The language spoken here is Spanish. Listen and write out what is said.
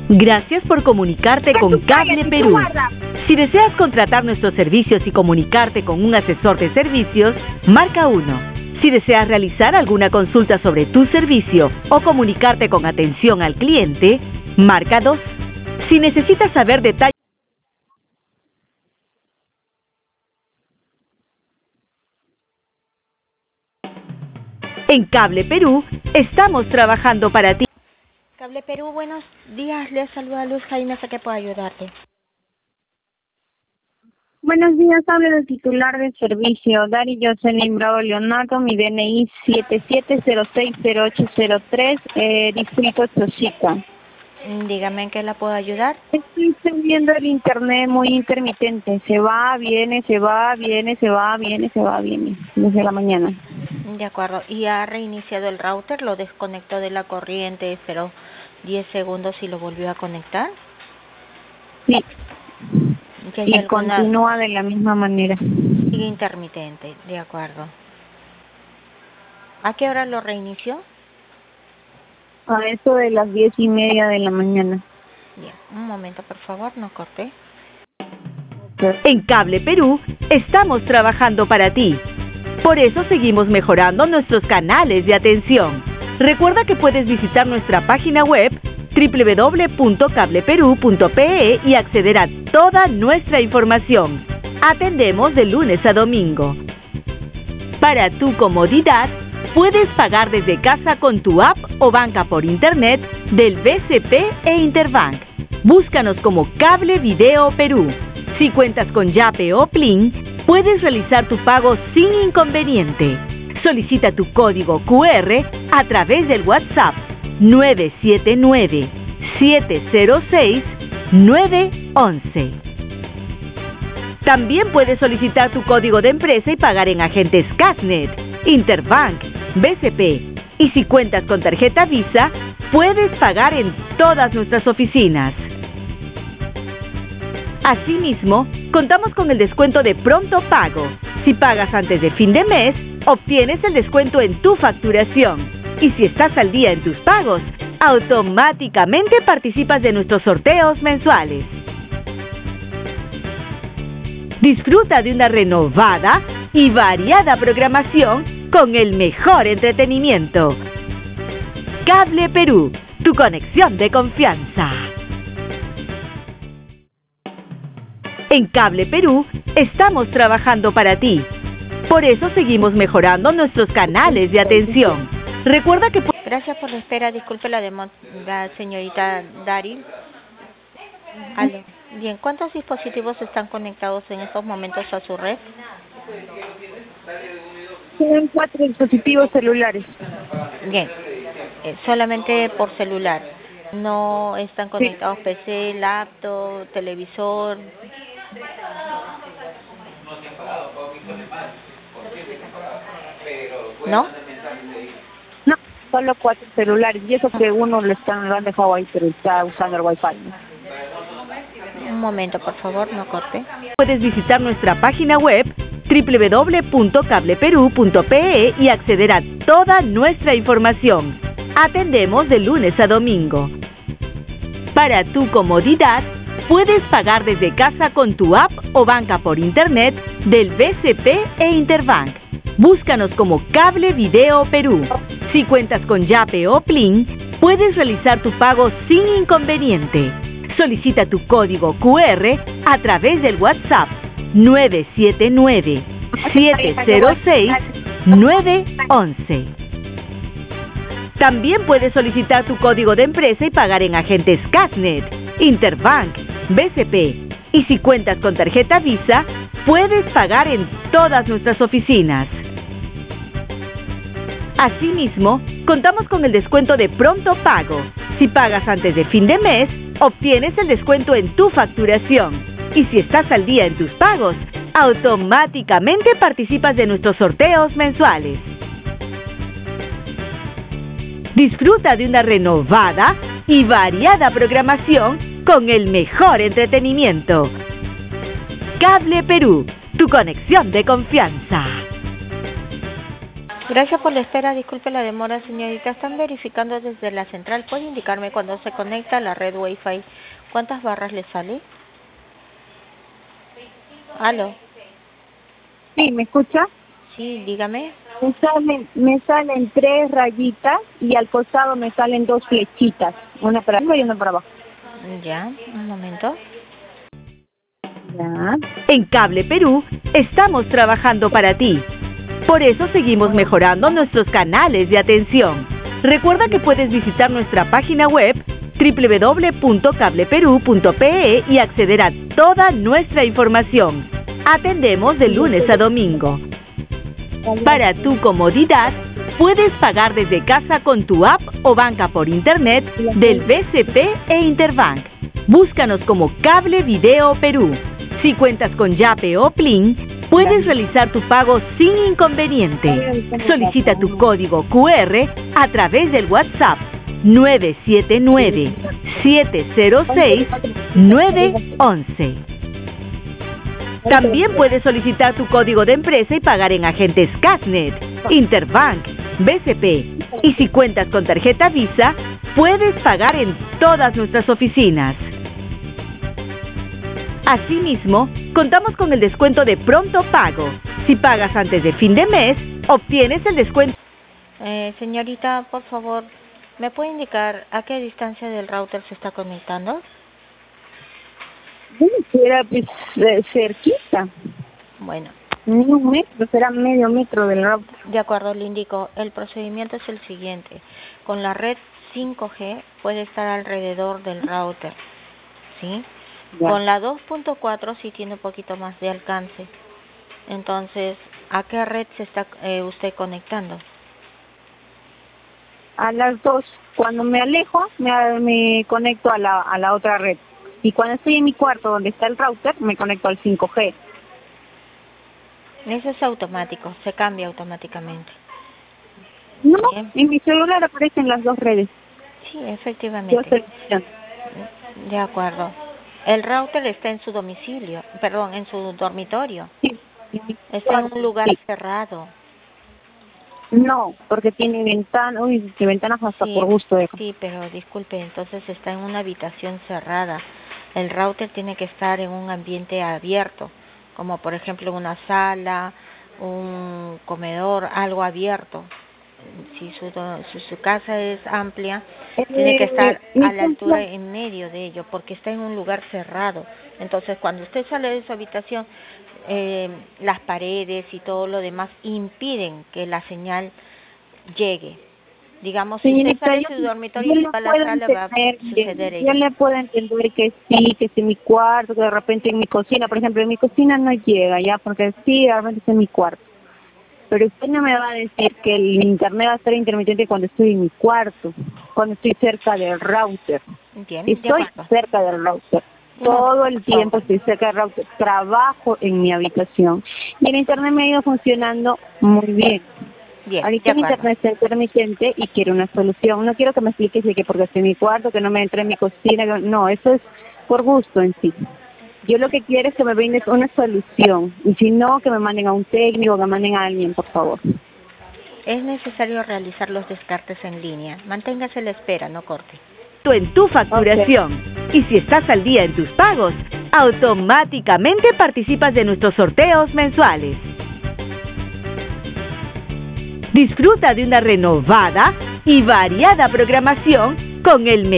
Gracias por comunicarte con Cable Perú. Si deseas contratar nuestros servicios y comunicarte con un asesor de servicios, marca 1. Si deseas realizar alguna consulta sobre tu servicio o comunicarte con atención al cliente, marca 2. Si necesitas saber detalles en Cable Perú, estamos trabajando para ti. Cable Perú, buenos días. Les saluda Luz Jaime, ¿a qué puedo ayudarte? Buenos días, hablo del titular del servicio, Dari Jocelyn Bravo Leonardo, mi DNI 77060803, distrito Chosica. Dígame en qué la puedo ayudar. Estoy viendo el internet muy intermitente, se va, viene, se va, viene, se va, viene, se va, viene, desde la mañana. De acuerdo, ¿y ha reiniciado el router? ¿Lo desconectó de la corriente, esperó 10 segundos y lo volvió a conectar? Sí. Y continúa de la misma manera. Sigue intermitente, de acuerdo. ¿A qué hora lo reinició? A eso de las 10:30 de la mañana. Bien, un momento por favor, no corte. En Cable Perú, estamos trabajando para ti. Por eso seguimos mejorando nuestros canales de atención. Recuerda que puedes visitar nuestra página web www.cableperu.pe y acceder a toda nuestra información. Atendemos de lunes a domingo. Para tu comodidad, puedes pagar desde casa con tu app o banca por internet del BCP e Interbank. Búscanos como Cable Video Perú. Si cuentas con Yape o Plin, puedes realizar tu pago sin inconveniente. Solicita tu código QR a través del WhatsApp 979-706-911. También puedes solicitar tu código de empresa y pagar en agentes Casnet, Interbank, BCP. Y si cuentas con tarjeta Visa, puedes pagar en todas nuestras oficinas. Asimismo, contamos con el descuento de pronto pago. Si pagas antes de fin de mes, obtienes el descuento en tu facturación. Y si estás al día en tus pagos, automáticamente participas de nuestros sorteos mensuales. Disfruta de una renovada y variada programación con el mejor entretenimiento. Cable Perú, tu conexión de confianza. En Cable Perú, estamos trabajando para ti. Por eso seguimos mejorando nuestros canales de atención. Recuerda que... Gracias por la espera. Disculpe la señorita Dari. Aló. Bien, ¿cuántos dispositivos están conectados en estos momentos a su red? Tienen 4 dispositivos celulares. Bien, solamente por celular. ¿No están conectados PC, laptop, televisor? ¿No? No, solo 4 celulares. Y eso que uno lo han dejado ahí, pero está usando el Wi-Fi. Un momento, por favor, no corte. Puedes visitar nuestra página web www.cableperu.pe y acceder a toda nuestra información. Atendemos de lunes a domingo. Para tu comodidad, puedes pagar desde casa con tu app o banca por internet del BCP e Interbank. Búscanos como Cable Video Perú. Si cuentas con Yape o Plin, puedes realizar tu pago sin inconveniente. Solicita tu código QR a través del WhatsApp 979-706-911. También puedes solicitar tu código de empresa y pagar en agentes Casnet, Interbank, BCP. Y si cuentas con tarjeta Visa, puedes pagar en todas nuestras oficinas. Asimismo, contamos con el descuento de pronto pago. Si pagas antes de fin de mes, obtienes el descuento en tu facturación. Y si estás al día en tus pagos, automáticamente participas de nuestros sorteos mensuales. Disfruta de una renovada y variada programación con el mejor entretenimiento. Cable Perú, tu conexión de confianza. Gracias por la espera, disculpe la demora, señorita. Están verificando desde la central. ¿Puede indicarme cuando se conecta a la red Wi-Fi cuántas barras le sale? ¿Aló? Sí, ¿me escucha? Sí, dígame. Me salen 3 rayitas y al costado me salen 2 flechitas, una para arriba y una para abajo. Ya, un momento. Ya. En Cable Perú estamos trabajando para ti. Por eso seguimos mejorando nuestros canales de atención. Recuerda que puedes visitar nuestra página web www.cableperú.pe y acceder a toda nuestra información. Atendemos de lunes a domingo. Para tu comodidad, puedes pagar desde casa con tu app o banca por internet del BCP e Interbank. Búscanos como Cable Video Perú. Si cuentas con Yape o Plin, puedes realizar tu pago sin inconveniente. Solicita tu código QR a través del WhatsApp 979-706-911. También puedes solicitar tu código de empresa y pagar en agentes Casnet, Interbank, BCP. Y si cuentas con tarjeta Visa, puedes pagar en todas nuestras oficinas. Asimismo, contamos con el descuento de pronto pago. Si pagas antes de fin de mes, obtienes el descuento. Señorita, por favor, ¿me puede indicar a qué distancia del router se está conectando? Era pues, cerquita. Bueno. Ni 1 metro, será medio metro del router. De acuerdo, le indico. El procedimiento es el siguiente. Con la red 5G puede estar alrededor del router, ¿sí? Ya. Con la 2.4 sí tiene un poquito más de alcance. Entonces, ¿a qué red se está usted conectando? A las 2. Cuando me alejo, me conecto a la otra red. Y cuando estoy en mi cuarto, donde está el router, me conecto al 5G. Eso es automático, se cambia automáticamente. No, ¿bien? En mi celular aparecen las 2 redes. Sí, efectivamente. De acuerdo. El router está en su domicilio, perdón, en su dormitorio. Sí. Está en un lugar cerrado. No, porque tiene ventanas hasta sí, por gusto. Sí, pero disculpe, entonces está en una habitación cerrada. El router tiene que estar en un ambiente abierto, como por ejemplo una sala, un comedor, algo abierto. Si su casa es amplia, tiene que estar a la altura en medio de ello, porque está en un lugar cerrado. Entonces, cuando usted sale de su habitación, las paredes y todo lo demás impiden que la señal llegue. Digamos, si usted sale de su dormitorio y va a la sala, va a suceder ello. Yo le puedo entender que sí, que es en mi cuarto, que de repente en mi cocina, por ejemplo, en mi cocina no llega, ya, porque sí, de repente es en mi cuarto. Pero usted no me va a decir que el internet va a estar intermitente cuando estoy en mi cuarto, cuando estoy cerca del router. Estoy cerca del router. Todo el tiempo estoy cerca del router. Trabajo en mi habitación. Y el internet me ha ido funcionando muy bien. Ahorita el internet está intermitente y quiero una solución. No quiero que me expliques de que porque estoy en mi cuarto, que no me entre en mi cocina. No, eso es por gusto en sí. Yo lo que quiero es que me brindes una solución. Y si no, que me manden a un técnico, que me manden a alguien, por favor. Es necesario realizar los descartes en línea. Manténgase a la espera, no corte. En tu facturación. Okay. Y si estás al día en tus pagos, automáticamente participas de nuestros sorteos mensuales. Disfruta de una renovada y variada programación con el